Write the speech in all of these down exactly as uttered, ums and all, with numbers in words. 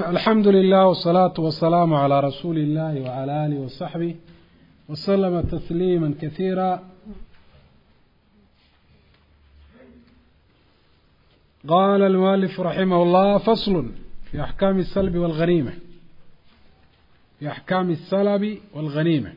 الحمد لله والصلاة والسلام على رسول الله وعلى آله وصحبه وسلم تسليما كثيرا. قال المؤلف رحمه الله: فصل في أحكام السلب والغنيمة. في أحكام السلب والغنيمة.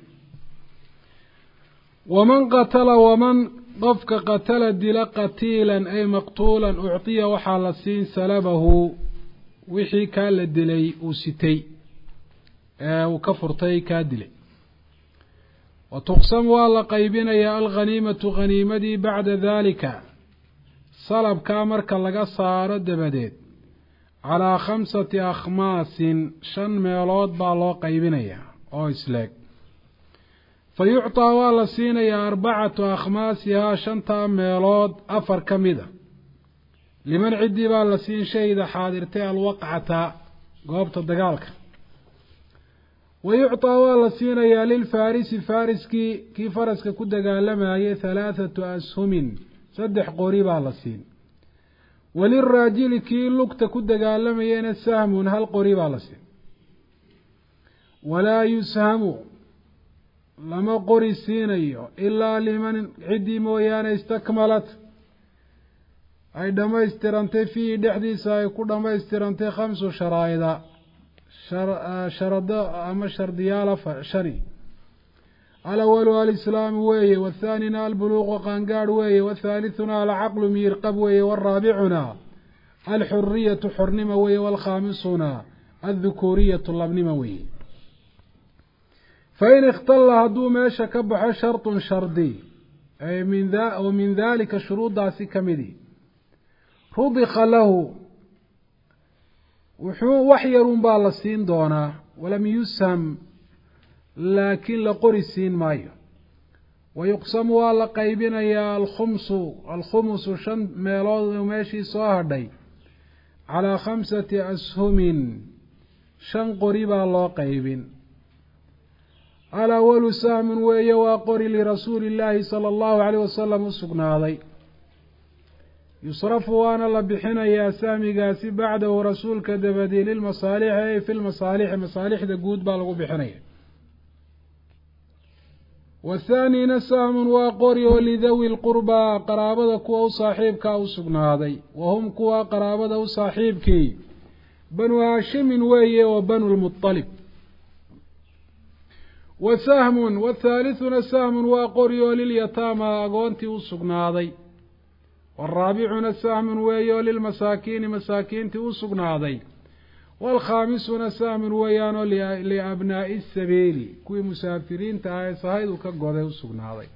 ومن قتل ومن قفك قتل دل قتيلا أي مقتولا أعطي وحال السين سلبه wixii kaa la dilay uu sitay ee uu ka furtay kaa dilay. wa tuqsam waa la qaybinayaa alghaniimatu ghaniimadii bacda daalika salabkaa marka laga saaro dabadeed calaa khamsati akhmaasin shan meelood baa loo qaybinayaa oo isleeg. fa yucطaa waa la siinayaa arbacatu akhmaasihaa shantaa meelood afar ka mida liman ciddii baa la siin shayda xaadirtay alwaqcata goobta dagaalka. wa yucطaa waa la siinayaa lilfaarisi faariskii kii faraska ku dagaalamayay halaathatu ashumin saddex qori baa la siin. waliraajili kii lugta ku dagaalamayana sahmun hal qori baa la siin. walaa yushamu lama qori siinayo ilaa liman ciddii mooyaane istakmalat ay dhammaystirantay fiihi dhexdiisa ay ku dhammaystirantay khamsu sharaa'ida sharado ama shardiyaala shani. alawalu alislaamu weeye, wathaanina albuluuqu qaangaadh weeye, wathaalithuna alcaqlu miirqab weeye, waraabicuna alxuriyatu xornima weeye, waalkhaamisuna aldhukuuriyatu labnima weeye. fain ikhtalla hadduu meesha ka baxo shartun shardi ay oo min daalika shuruuddaasi ka midi rudika lahu wuxuu wax yarun baa la siin doonaa, walam yusham laakiin la qori siin maayo. wayuqsamu waa la qaybinayaa alkhumsu alkhumusu shan meelood meeshii soo hadhay calaa khamsati ashumin shan qori baa loo qaybin. alawalu sahmun weeye, waa qori lirasuuli illaahi sala allahu caleyh wasalam u sugnaaday. yusrafu waana la bixinayaa sahmigaasi bacdahu rasuulka dabadii lilmasaalixi ay fi lmasaalixi masaalixda guud baa lagu bixinaya. wathaanina sahmun waa qori oo lidawi lqurbaa qaraabada kuwa u saaxiibkaa u sugnaaday. wahum kuwa qaraabada u saaxiibkii banu haashimin weeye oo banu lmuطalib. wa sahmun wathaalithuna sahmun waa qori oo lilyataama agoontii u sugnaaday. waraabicuna sahmun weeye oo lilmasaakiini masaakiintii u sugnaaday. waalkhaamisuna sahmun weeyaan oo liabnaa'i sabiili kuwii musaafiriinta ah ee sahaydu ka goday u sugnaaday.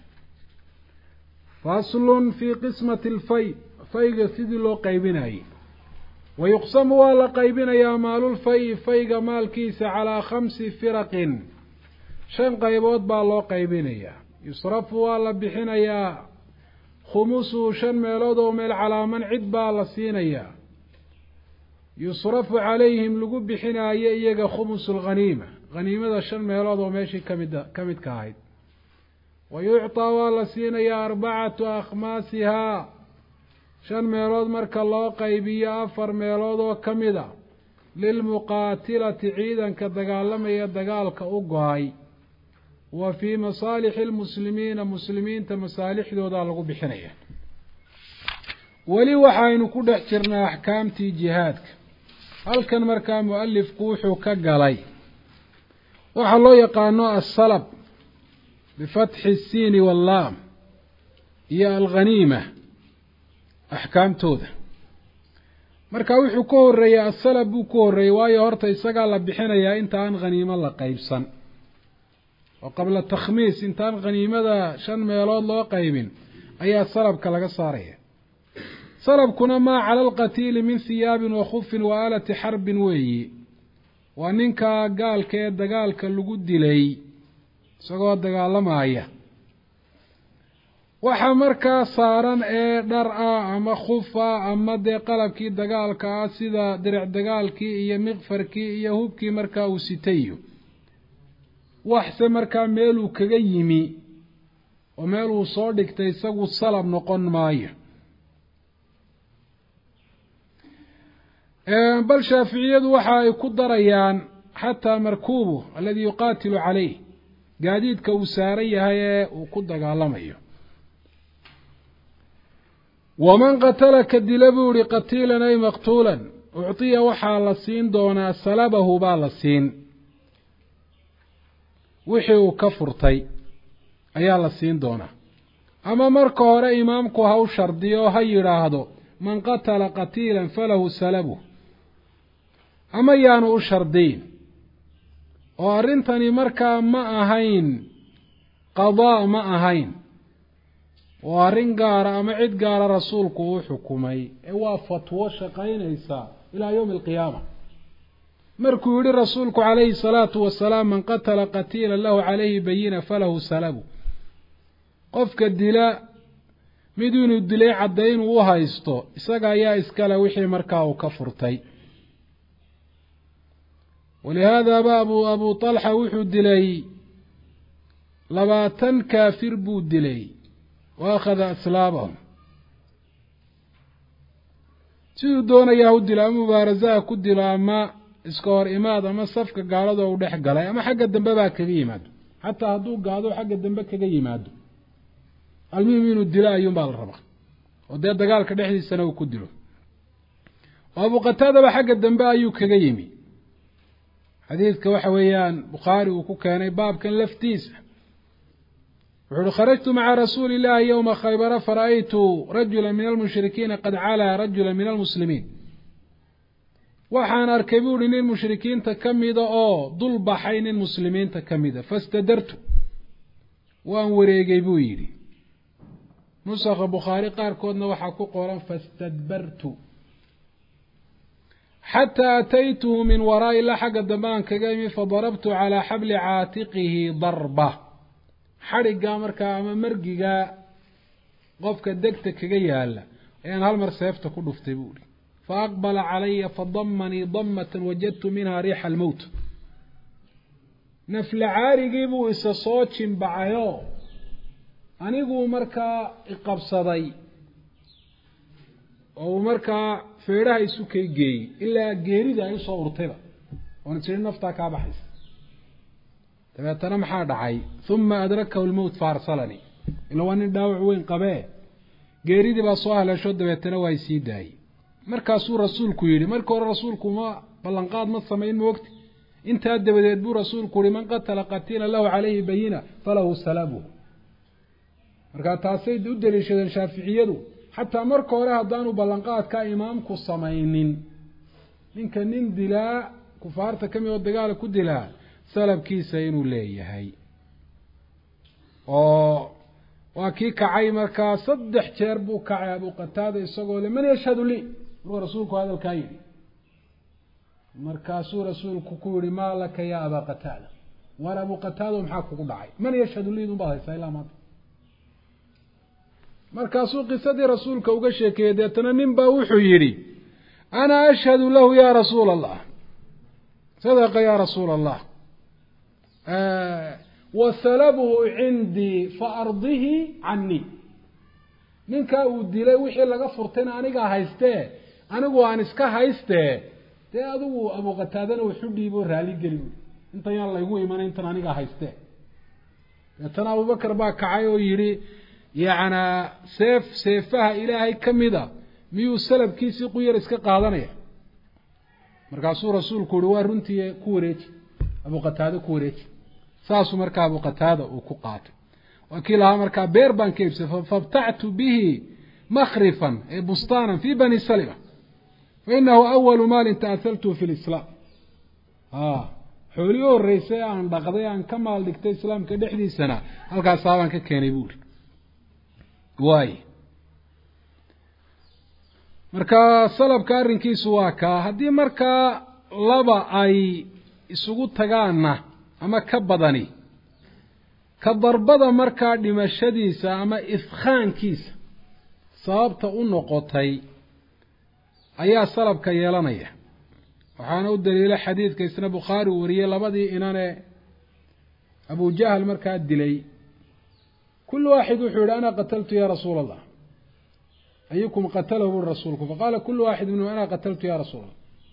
faslun fii qismati lfay fayga sidii loo qaybinayay. wayuqsamu waa la qaybinayaa maalulfayi fayga maalkiisa calaa khamsi firaqin shan qaybood baa loo qaybinayaa. yusrafu waa la bixinayaa khumusu shan meelood oo meel calaaman cid baa la siinayaa. yusrafu calayhim lagu bixinaayo iyaga khumusu lghaniima haniimada shan meelood oo meeshii kamid ka midka ahayd. wa yucطaa waa la siinayaa arbacatu akhmaasihaa shan meelood marka loo qaybiyo afar meelood oo ka mid a lilmuqaatilati ciidanka dagaalamaya dagaalka u go-ay. wa fii masaalixi lmuslimiina muslimiinta masaalixdoodaa lagu bixinaya. weli waxaynu ku dhex jirnaa axkaamtii jihaadka. halkan markaa mu-alifku wuxuu ka galay waxaa loo yaqaano assalab bifatxi isiini wallaam iyo alghaniima axkaamtooda. markaa wuxuu ka horeeyey assalab buu ka horreeyey, waayo horta isagaa la bixinayaa inta aan khaniimo la qaybsan oo qabla takhmiis intaan khaniimada shan meelood loo qaybin ayaa salabka laga saaraya. salabkuna maa cala alqatiili min hiyaabin wa khufin wa aalati xarbin weeyi. waa ninka gaalka ee dagaalka lagu dilay isagoo dagaalamaya. waxa markaa saaran ee dhar ah ama khuf ah ama dee qalabkii dagaalka ah sida diric dagaalkii iyo miqfarkii iyo hubkii markaa uu sitayo. waxse markaa meeluu kaga yimi oo meel uu soo dhigtay isagu salab noqon maayo. bal shaaficiyadu waxa ay ku darayaan xataa markuubu alladii yuqaatilu calayh gaadiidka uu saaran yahay ee uu ku dagaalamayo. waman qatala ka dila buu ihi qatiilan ay maqtuulan ucطiya waxaa la siin doonaa salabahu baa la siin, wixii uu ka furtay ayaa la siin doonaa. ama marka hore imaamku ha u shardiyo ha yidhaahdo man qatala qatiilan falahu salabuh, ama yaanu u shardiyin oo arrintani markaa ma ahayn qadaa ma ahayn oo arrin gaara ama cid gaara rasuulku uu xukumay ee waa fatwo shaqaynaysa ilaa yowmi alqiyaama. markuu yihi rasuulku calayhi salaatu wasalaam man qatala qatiilan lahu calayhi bayina falahu salabu, qofka dila mid inuu dilay caddayn uu u haysto isaga ayaa iskale wixii markaa uu ka furtay. walihaada ba abu abu talxa wuxuu dilay labaatan kaafir buu dilay wa akhada aslaabahum, siduu doonayaa u dilo ama mubaarasaha ku dilo ama iska hor imaad ama safka gaalada u dhex galay ama xagga dambe baa kaga yimaado, xataa hadduu gaado xagga dambe kaga yimaado almuhim inuu dilo ayuun baa la rabaa oo dee dagaalka dhexdiisana uu ku dilo. oo abu qataadaba xagga dambe ayuu kaga yimi, xadiidka waxa weeyaan bukhaari uu ku keenay baabkan laftiisa. wuxu uhi kharajtu maca rasuuli illaahi yowma khaybara fara'aytu rajula min almushrikiina qad calaa rajula min almuslimiin, waxaan arkay buu uhi nin mushrikiinta ka mida oo dul baxay nin muslimiinta ka mida, fastadartu waan wareegay buu yidhi. nusakha bukhaari qaarkoodna waxaa ku qoran fastadbartu, xataa ataytuhu min waraa'i ilaa xagga dambe aan kaga imi fadarabtu calaa xabli caatiqihi darba, xadhiggaa markaa ama margigaa qofka degta kaga yaala ayaan hal mar seefta ku dhuftay buu ihi. fa aqbala calaya fadamanii damatan wajadtu minha riixa almowt, nafla caarigii buu isa soo jimbacayoo aniguu markaa iqabsaday oo uu markaa feedhaha isu kay geeyey ilaa geerida ay usoo urtayba oona tiri naftaa kaa baxaysa. dabeetana maxaa dhacay? uma adrakahu lmowt faarsalanii, ila waa nin dhaawac weyn qabee geeridii baa soo haleesho dabeetana waa isii daayey. markaasuu rasuulku yidhi, markii hore rasuulku ma ballanqaad ma samayn moogti, intaa dabadeed buu rasuulku yihi man qatala qatiilan lahu calayhi bayina falahu salabuh. markaa taasay u daliishadeen shaaficiyadu xataa marka hore haddaanu ballanqaadkaa imaamku samaynin, ninka nin dilaa kufaarta ka mid oo dagaala ku dilaa salabkiisa inuu leeyahay. oo waa kii kacay markaa saddex jeer buu kacay abu qataada isagoo le man yashhadu lii, markuu rasuulku hadalkaa yidhi. markaasuu rasuulku ku yihi maa laka yaa abaa qataada, waar abu qataado maxaa kugu dhacay? man yashhadu lii dun baad haysaa ilaa maanta. markaasuu qisadii rasuulka uga sheekeeyey. deetana nin baa wuxuu yidhi ana ashhadu lahu ya rasuula allah, sadaqa ya rasuula allah, wa salabuhu cindii faardihi canii, ninkaa uu dilay wixii laga furtayna anigaa haystee anigu aan iska haystee dee adigu abu qataadana wuxu dhiibo raali geli buui, intan yaan laygu imanay intan anigaa haystee. deetana abubakar baa kacay oo yidhi yacnaa seef seefaha ilaahay ka mida miyuu salabkiisii quyar iska qaadanaya? markaasuu rasuulku uhi waa runtii ku wareeji, abu qataado ku wareeji. saasuu markaa abu qataada uu ku qaatay. waa kii lahaa markaa beer baan ka iibsay fabtactu bihi makhrifan ee bustaanan fi bani salima fainahu awalu maalin ta'ahaltuhu fi lislaam. xoolii u horreysay aan dhaqday aan ka maal dhigtay islaamka dhexdiisana halkaasaabaan ka keenay buuri. waay markaa salabka arrinkiisu waa kaa. haddii markaa laba ay isugu tagaanna ama ka badani, ka darbada markaa dhimashadiisa ama ifkhaankiisa sababta u noqotay ayaa salabka yeelanaya. waxaana u daliila xadiidka isna bukhaari uu wariyey labadii inane abu jahl markaa dilay. kulu waaxid wuxuu yihi ana qataltu ya rasuula allah, ayukum qatalahu buri rasuulku, faqaala kulu waaxid minhum ana qataltu ya rasuula allah.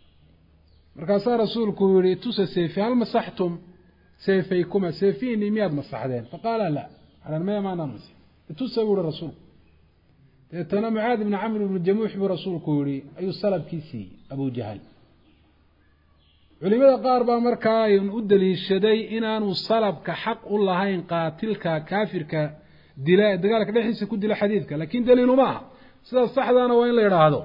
markaasaa rasuulku yihi tusa seefi hal masaxtum seefaykuma seefiini miyaad masaxdeen faqaala la alan maya maanaan masix tusa buu yihi rasuulku deetana mucaad ibni camr ibni jamuux buu rasuulku yihi ayuu salabkii siiyey abu jahal culimada qaar baa markaa u daliishaday inaanu salabka xaq u lahayn qaatilka kaafirka dila dagaalka dhexdiisa ku dila xadiidka laakiin daliilu ma aha sidaas saxdaana waa in la yidhaahdo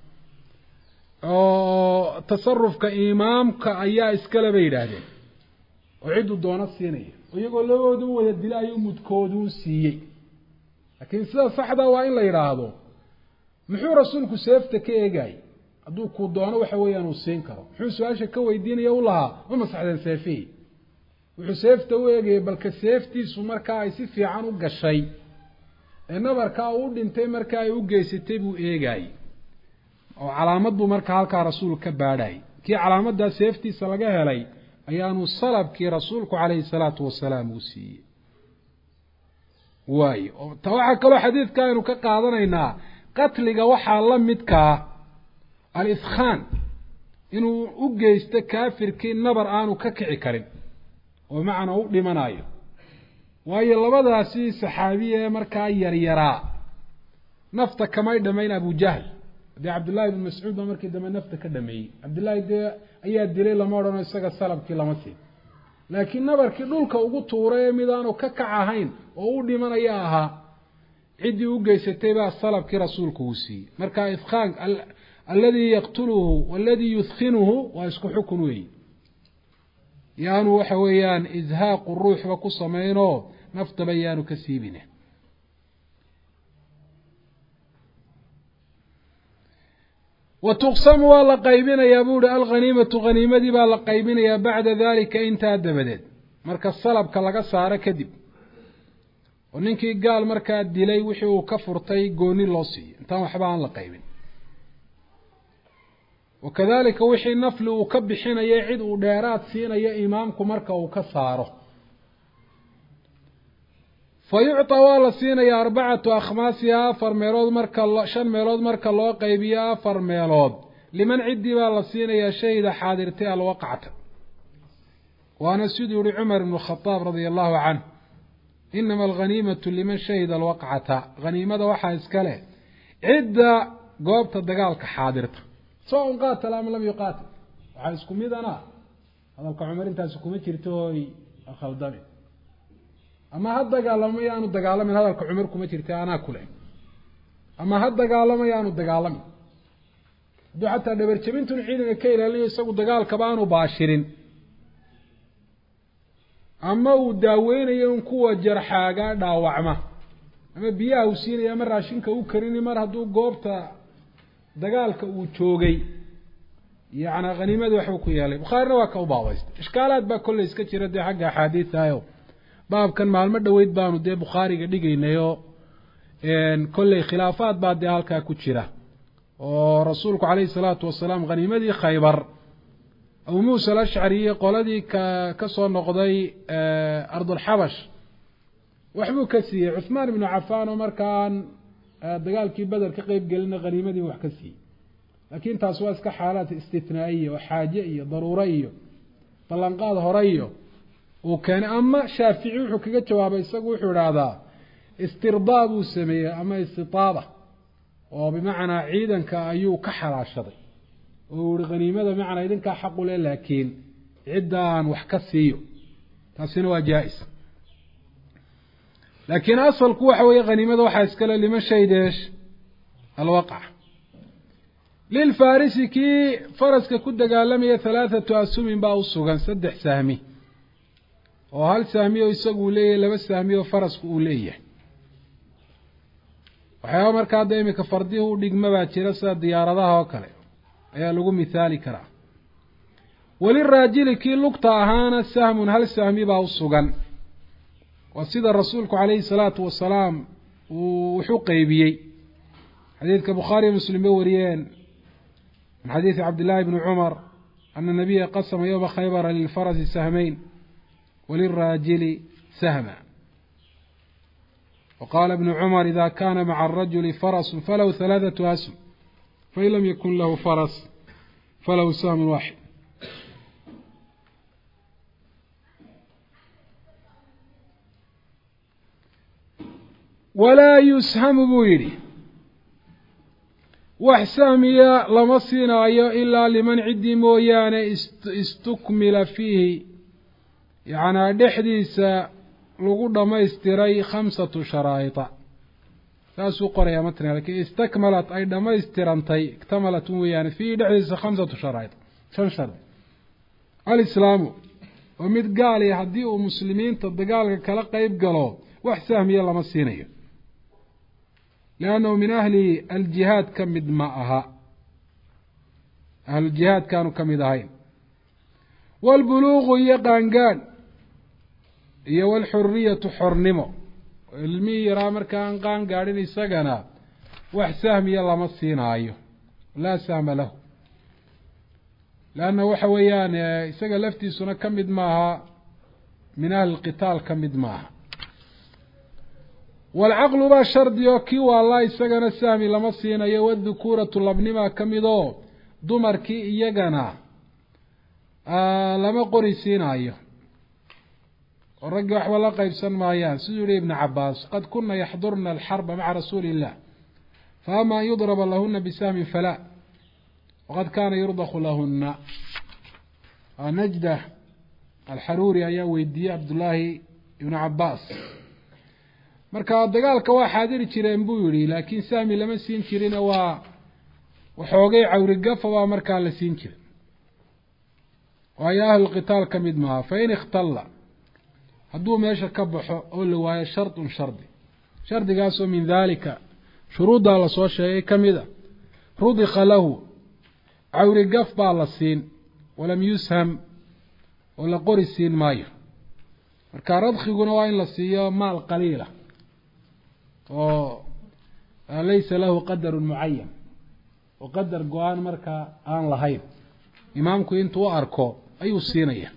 oo tasarufka imaamka ayaa iskale bay yidhaahdeen oo cidduu doono siinaya iyagoo laboodu wada dila ayuu mudkooduu siiyey laakiin sidaas saxdaa waa in la yidhaahdo muxuu rasuulku seefta ka eegayay hadduu ku doono waxa weeyaan uu siin karo muxuu su-aasha ka weydiinaya u lahaa ma masaxdeen seefihii wuxuu seefta u eegayay balka seeftiisu markaa ay si fiican u gashay ee nabarkaa u dhintay markaa ay u geysatay buu eegayay oo calaamad buu markaa halkaa rasuulku ka baadhayay kii calaamaddaa seeftiisa laga helay ayaanu salabkii rasuulku calayhi salaatu wasalaam uu siiyey waayo ta waxaa kaloo xadiidka aynu ka qaadanaynaa qatliga waxaa la midkaa al-idkhaan inuu u geysto kaafirkii nabar aanu ka kici karin oo macnaa u dhimanayo waayo labadaasi saxaabiye markaa yaryaraa nafta kamay dhamayn abujahl dee cabdullaahi ibn mascuud baa markii dambe nafta ka dhameeyey cabdullaahi dee ayaa dilay lama odhano isaga salabkii lama siin laakiin nabarkii dhulka ugu tuuray ee mid aanu ka kac ahayn oo u dhimanaya ahaa ciddii u geysatay baa salabkii rasuulku uu siiyey marka idkhaan alladii yaqtuluhu waladii yudkinuhu waa isku xukun weeyi yaanu waxa weeyaan izhaaqu ruuxba ku samaynoo naftaba yaanu ka siibine wa tuqsamu waa la qaybinayaa buu uhi alghaniimatu haniimadii baa la qaybinayaa bacda dalika intaa dabadeed marka salabka laga saaro kadib oo ninkii gaal markaa dilay wixii uu ka furtay gooni loo siiyo intaan waxba aan la qaybin wakadalika wixii nafli uu ka bixinaya cid uu dheeraad siinayo imaamku marka uu ka saaro fa yucطa waa la siinayaa arbacatu akhmaasiha afar meelood marka shan meelood marka loo qaybiyo afar meelood liman ciddii baa la siinayaa shahida xaadirtay alwaqcata waana siduu yihi cumar ibnu khadaab radia allahu canh inama alghaniimatu liman shahida alwaqcata haniimada waxaa iska leh cidda goobta dagaalka xaadirta sawaun qaatala ama lam yuqaatil waxaa isku midana hadalka cumar intaasi kuma jirto oy khaldami ama ha dagaalamo yaanu dagaalamin hadalka cumar kuma jirta anaa kule ama ha dagaalamo yaanu dagaalamin hadduu xataa dhabarjabintun ciidanka ka ilaalinayo isagu dagaalkaba aanu baashirin ama uu daaweynayo in kuwa jarxaagaa dhaawacma ama biyaha uu siinaya ama raashinka u karini mar hadduu goobta dagaalka uu joogay yacni haniimadii waxbuu ku yeelay bukhaarina waa ka u baabaystay ishkaalaad baa kolley iska jira dee xagga axaadiisayo baabkan maalmo dhoweyd baanu dee bukhaariga dhigaynayo kolley khilaafaad baa dee halkaa ku jira oo rasuulku calayhi salaatu wasalaam haniimadii khaybar abu muusa alashcariye qoladii ka ka soo noqday ardulxabash waxbuu ka siiyey cuhmaan ibnu cafaan oo markaan dagaalkii beder ka qeyb gelina haniimadii wax ka siiyey laakiin taas waa iska xaalaad istitnaa'iya oo xaaje iyo daruuro iyo ballanqaad hore iyo uu keenay ama shaafici wuxuu kaga jawaabay isagu wuxuu idhaahdaa istirdaa buu sameeyey ama istitaaba oo bimacnaa ciidanka ayuu ka xalaashaday oo uri haniimada bimacnaa idinkaa xaqu leh laakiin ciddaan wax ka siiyo taasina waa jaa-is laakiin asalku waxa weeye haniimada waxaa iskale liman shaydeesh alwaqca lilfarisi kii faraska ku dagaalamaya halaathatu asumin baa u sugan saddex sahmi oo hal sahmi oo isagu uu leeyahay laba sahmi oo farasku uu leeyahay waxyaaba markaa hadda imika fardihi u dhigma baa jira sida diyaaradaha oo kale ayaa lagu mithaali karaa waliraajili kii lugta ahaana sahmun hal sahmi baa u sugan waa sida rasuulku calayhi salaatu wasalaam uu wuxu qeybiyey xadiidka bukhaariyo muslim bay wariyeen min xadiidi cabdillaahi bni cumar ana nabiya qasama yowma khaybara lilfarasi sahmayn waliraajili sahma waqaala ibnu cumar ida kana maca arajuli farasu falahu halaathatu ashm fain lam yakun lahu faras falahu sahmun waaxid walaa yushamu buu yidhi wax sahmiya lama siinaayo ilaa liman ciddii mooyaane istukmila fiihi yacnaa dhexdiisa lagu dhammaystiray khamsatu sharaa'ita saasuu qorayaa matniga lakiin istakmalat ay dhammaystirantay iktamalat weeyaane fiihi dhexdiisa khamsatu sharaa'it shan shardi alislaamu oo mid gaali haddii uu muslimiinta dagaalka kala qeyb galo wax sahmiya lama siinayo liannahu min ahli aljihaad ka mid ma aha ahlujihaad kaanu ka mid ahayn waalbuluuqu iyo qaangaan iyo waalxuriyatu xornimo ilmihii yaraa markaan qaan gaadhin isagana wax sahmiya lama siinaayo laa sahma lahu leanna waxa weeyaan isaga laftiisuna ka mid maaha min ahli lqitaal ka mid maaha waalcaqlu baa shardi oo kii waalaa isagana sahmi lama siinayo waadhukuuratu labnimaa ka mid oo dumarkii iyagana lama qori siinaayo oo raggii waxba la qaybsan maayaan siduu yihi ibnu cabaas qad kuna yaxdurna alxarba maca rasuuli illah faama an yudraba lahuna bisahmin falaa waqad kaana yurdaku lahuna najda alxaruuri ayaa weydiiyey cabdullaahi ibnu cabaas marka dagaalka waa xaadiri jireen buu yihi laakiin sahmi lama siin jirine waa waxoogay cawrigafa baa markaa la siin jiray waayo ahlulqitaal ka mid maaha fain ikhtalla hadduu meesha ka baxo oo la waayo shardun shardi shardigaasoo min daalika shuruuddaa lasoo sheegay ka mid a rudika lahu cawrigaf baa la siin walam yusham oo la qori siin maayo marka radkhiguna waa in la siiyo maal qaliila oo laysa lahu qadarun mucayan oo qadar go-aan markaa aan lahayn imaamku intuu u arko ayuu siinaya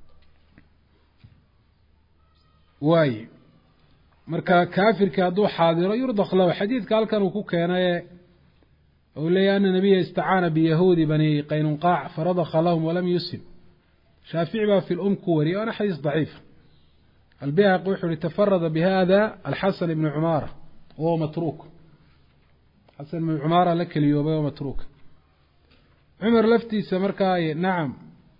waaye marka kaafirkii hadduu xaadiro yurdak lahu xadiidka halkan uu ku keenaye ou leeyahy ana nabiya istacaana biyahuudi bani qaynunqaac faradaka lahum walam yusim shaafici baa fi lum ku wariyay waana xadiis daciifa albayhaqi wuxuu yihi tafarada bihada alxasan ibnu cumaara wahuwa matruuk xasan ibnu cumaara la keliyoobay oo matruuk cumar laftiisa markaa nacam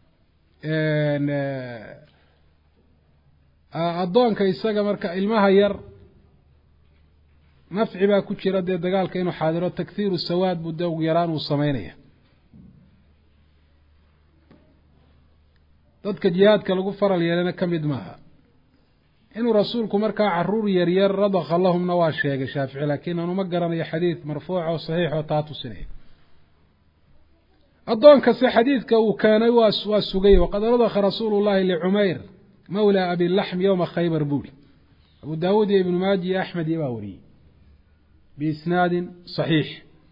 addoonka isaga marka ilmaha yar nafci baa ku jira dee dagaalka inuu xaadiro takhiiru sawaad buu dee ugu yaraan uu sameynaya dadka jihaadka lagu faral yeelana ka mid maaha inuu rasuulku markaa caruur yaryar radaka lahumna waa sheegay shaafici laakiin anuma garanayo xadiid marfuuc oo saxiix oo taa tusinaya addoonkase xadiidka uu keenay waa waa sugay waqad radaka rasuulu llahi licumayr mawla abilaxm yowma khaybar buuri abu daawuud iyo ibnu maaji iyo axmed iyo baa wariyey biisnaadin saxiix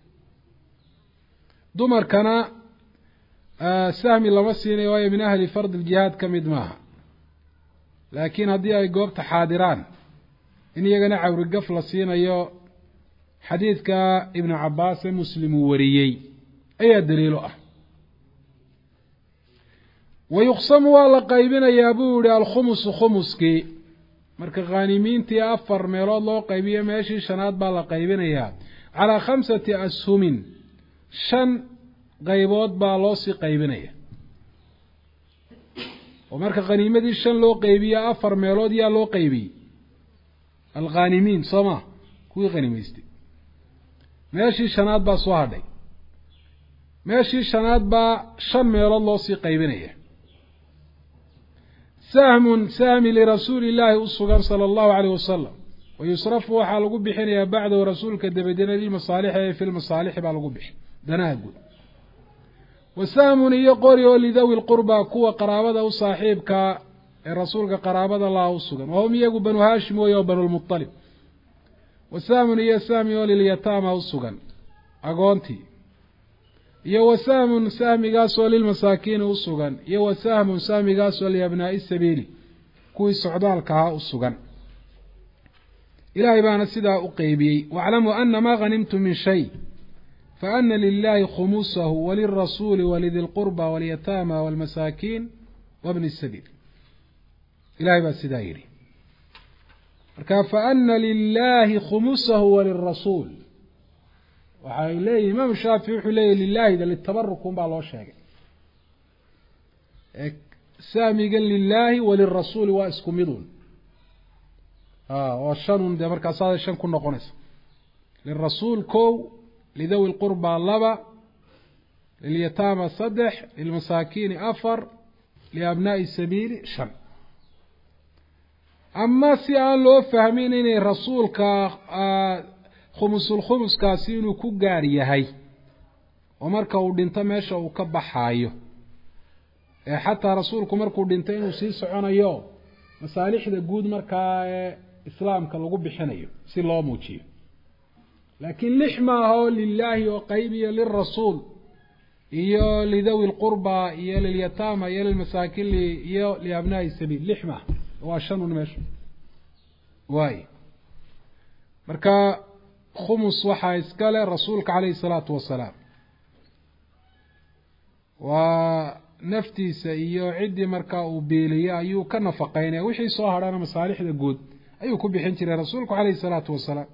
dumarkana sahmi lama siinay waayo min ahli fardi ljihaad ka mid maaha laakiin haddii ay goobta xaadiraan in iyagana cawrigaf la siinayo xadiidka ibnu cabaas ee muslim uu wariyey ayaa daliilo ah wayuqsamu waa la qaybinayaa buu yihi alkhumusu khumuskii marka khaanimiintii afar meelood loo qaybiyo meeshii shanaad baa la qaybinayaa calaa khamsati ashumin shan qaybood baa loo sii qaybinaya oo marka khaniimadii shan loo qaybiyo afar meelood yaa loo qaybiyey alkhaanimiin soo ma kuwii khanimaystay meeshii shanaad baa soo hadhay meeshii shanaad baa shan meelood loo sii qaybinaya sahmun sahmi lirasuuli illaahi u sugan sala allahu caleyh wasalam wayusrafu waxaa lagu bixinayaa bacdahu rasuulka dabadina lilmasaalixi ee fi lmasaalixi baa lagu bixin danaha guud wa sahmun iyo qori oo lidawi lqurba kuwa qaraabada u saaxiibkaa ee rasuulka qaraabada laha u sugan wahum iyagu banu haashim weeye oo banulmutalib wa sahmun iyo sahmi oo lilyataama u sugan agoontii iyo wa sahmun sahmigaasoo lilmasaakiini u sugan iyo wa sahmun sahmigaasoo liabnaa'i sabiili kuwii socdaalka ahaa u sugan ilaahay baana sidaa u qeybiyey waaclamuu ana maa hanimtum min shay faana lilaahi khumusahu walirasuuli walidi lqurba walyataama walmasaakiin wabni sabiil ilahay baa sidaa yidhi marka fa ana lilahi khumusahu walirasuul waxay leeyihin imaam shaafici wuxuu leeyahy lilahi da litabaruk un baa loo sheegay saamigan lilahi walirasuuli waa isku midun oo shanun dee markaasaada shan ku noqonaysa lirasuul kow lidawi lqurba laba lilyataama saddex lilmasaakiini afar liabnaa'i sabiili shan ama si aan loo fahmin inay rasuulka khumusulkhumuskaasi inuu ku gaar yahay oo marka uu dhinto meesha uu ka baxaayo ee xataa rasuulku markuu dhinto inuu sii soconayo masaalixda guud markaa ee islaamka lagu bixinayo si loo muujiyo laakiin lix maaha oo lilaahi oo qayb iyo lirasuul iyo lidawi lqurba iyo lilyataama iyo lilmasaakin iyo liabnaa'i sabiil lix maaha waa shanun meesha waay marka khumus waxaa iskale rasuulka calayhi salaatu wasalaam waa naftiisa iyo ciddii markaa uu beeliye ayuu ka nafaqeynaya wixii soo hadhana masaalixda guud ayuu ku bixin jiray rasuulku calayhi salaatu wasalaam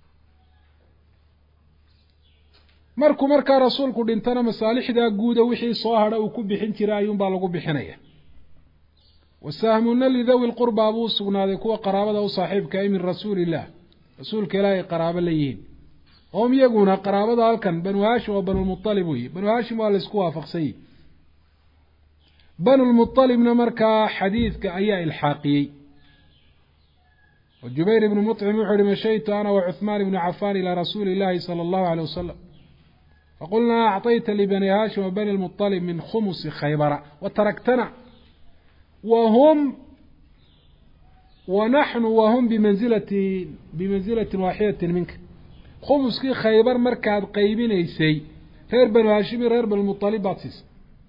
markuu markaa rasuulku dhintana masaalixdaa guuda wixii soo hadha uu ku bixin jiray ayuunbaa lagu bixinaya wasahmuna lidawi lqurbaa buu usugnaaday kuwa qaraabada u saaxiibka min rasuuli illah rasuulka ilaahay qaraabo la yihiin oom iyaguna qaraabada halkan banu haashim oo banulmualib wey banu haashim waa laysku waafaqsanyey banulmualibna markaa xadiidka ayaa ilxaaqiyey jubayr ibnu muطcim wuxuu uhi mashaytu ana wacuثmaan ibnu cafaan ilaa rasuuli illahi salى اllahu alيه wasalam faqulnaa acطayta libani haashim wa bani lmuطalib min khumusi khaybara wataraktana wahum wanaxnu wahum bimanzilati bimanzilati waaxidati minka khumuskii khaybar markaad qaybinaysay reer banu haashim iyo reer banulmuطalib baad siisay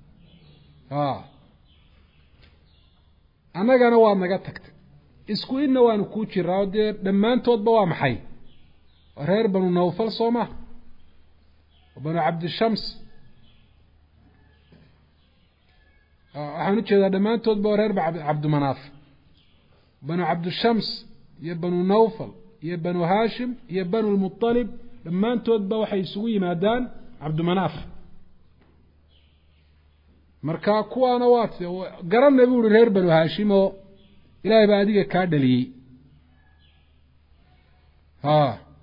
annagana waad naga tagtay isku idna waanu kuu jiraa oo dee dhammaantoodba waa maxay reer banu nawfal soo maha banu cabdishams waxaan ujeedaa dhammaantoodba waa reer cabdimanaaf banu cabdishams iyo banu nawfal iyo banu haashim iyo banu lmuطalib dhammaantoodba waxay isugu yimaadaan cabdimanaaf marka kuwaana waa garanay bu uhi reer banu haashim oo ilaahay baa adiga kaa dhaliyey ha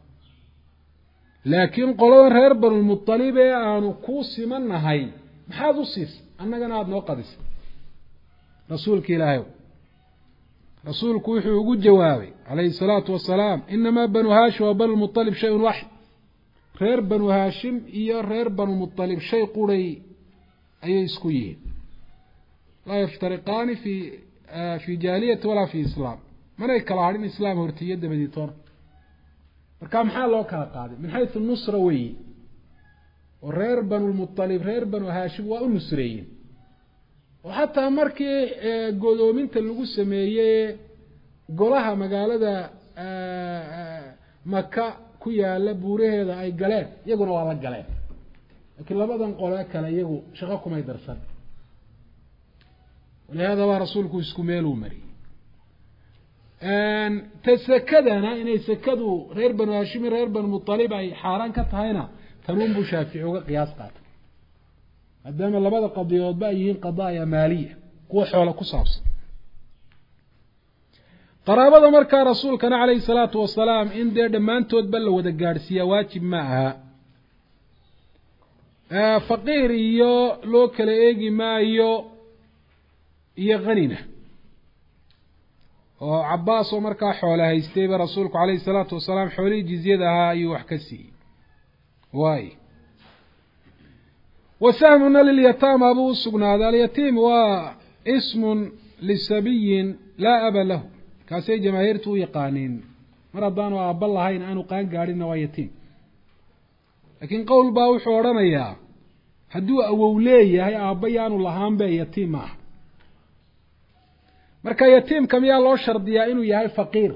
laakiin qoladan reer banulmuطalib ee aanu kuu simannahay maxaad u siisay annagana aada noo qadisay rasuulka ilaahay rasuulku wuxuu ugu jawaabay calayhi الsalaatu wasalaam inamaa banu haashim wa banu lmuطalib shayun waaxid reer banu haashim iyo reer banulmuطalib shay quray ayay isku yihiin laa yaftariqaani fi fi jahiliyati walaa fi islaam manay kala hadhin islaam hortiiyo dabadiitoona marka maxaa loo kala qaaday min xaysu nusra weeye oo reer banulmuطalib reer banu haashim waa u nusreeyeen oo xataa markii godoominta lagu sameeyey golaha magaalada maka ku yaala buuraheeda ay galeen iyaguna waa la galeen laakiin labadan qole kale iyagu shaqo kumay darsan walihaada baa rasuulku isku meeluu mariyey ta sakadana inay sakadu reer banu haashim iyo reer banulmuطalib ay xaaraan ka tahayna tanuun buu shaafici uga qiyaas qaatay maadaama labada qadiyoodba ay yihiin qadaaya maaliya kuwa xoola ku saabsan qaraabada markaa rasuulkana calayhi salaatu wasalaam in dee dhammaantoodba la wada gaadhsiiyaa waajib ma aha faqiir iyo loo kala eegi maayo iyo hanina oo cabaas oo markaa xoole haystayba rasuulku calayhi salaatu wasalaam xoolihii jizyada ahaa ayuu wax ka siiyey waay wasahmuna lilyataama buu usugnaaday alyatiim waa ismun lisabiyin laa aba lahu kaasay jamaahiirtu u yaqaaniin mar haddaanu aabba lahayn aanu qaan gaadhinna waa yatiim laakiin qowl baa wuxuu odhanayaa hadduu awow leeyahay aabba yaanu lahaanbe yatiim maaha marka yatiimka miyaa loo shardiyaa inuu yahay faqiir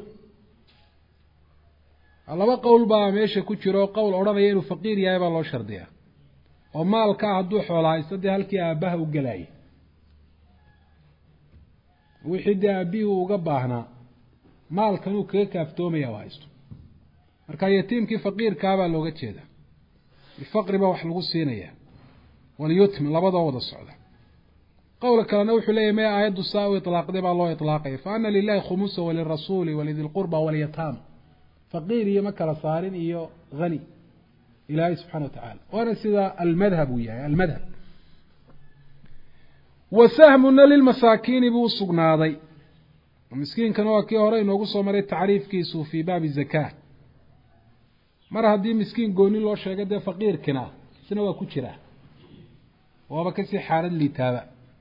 laba qowl baa meesha ku jiro qowl odhanaya inuu faqiir yahay baa loo shardiyaa oo maalkaa hadduu xoola haysto dee halkii aabbaha u gelaya wixii dee aabbihii uga baahnaa maalkan uu kaga kaaftoomaya waa haysto marka yatiimkii faqiirkaabaa looga jeeda bifaqri baa wax lagu siinaya walyutm labadoo wada socda qowla kalena wuxuu leeyahy maya aayaddu saa u itlaaqday baa loo itlaaqaya fa ana lilahi khumusa walirasuuli walidi lqurba walyataama faqiir iyo ma kala saarin iyo hani ilaahay subxana wa tacaala waana sida almadhab uu yahay almadhab wa sahmuna lilmasaakiini buu usugnaaday miskiinkana waa kii hore inoogu soo maray tacriifkiisu fii baabi zakaa mar haddii miskiin gooni loo sheegay dee faqiirkina isna waa ku jiraa waaba kasii xaalad liitaaba